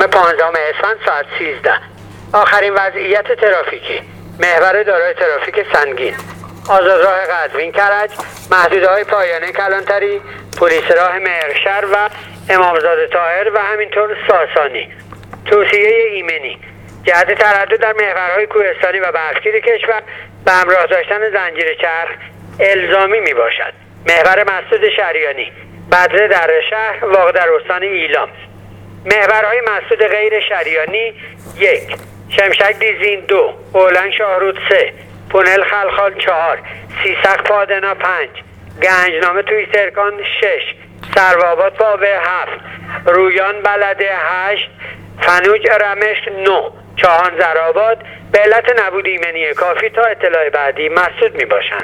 15 اسفند ساعت 13. آخرین وضعیت ترافیکی: محور دارای ترافیک سنگین، آزادراه قزوین کرج، محدوده‌های پایانه کلانتری، پلیس راه مهرشهر و امامزاده طاهر و همینطور ساسانی. توصیه ایمنی: جهت تردد در محورهای کوهستانی و برفگیر کشور به همراه داشتن زنجیر چرخ الزامی می باشد. محور مسدود شریانی، بدره در شهر واقع در استان ایلام. محورهای مسدود غیر شریانی: 1. شمشک دیزین 2، اولنگ شاهرود 3، پونل خلخال 4، سیسق پادنا 5، گنجنامه توی سرکان 6، سروآباد بابه 7، رویان بلده 8، فنوج رمش 9، چاهان زرآباد به علت نبود ایمنی کافی تا اطلاع بعدی مسدود می باشند.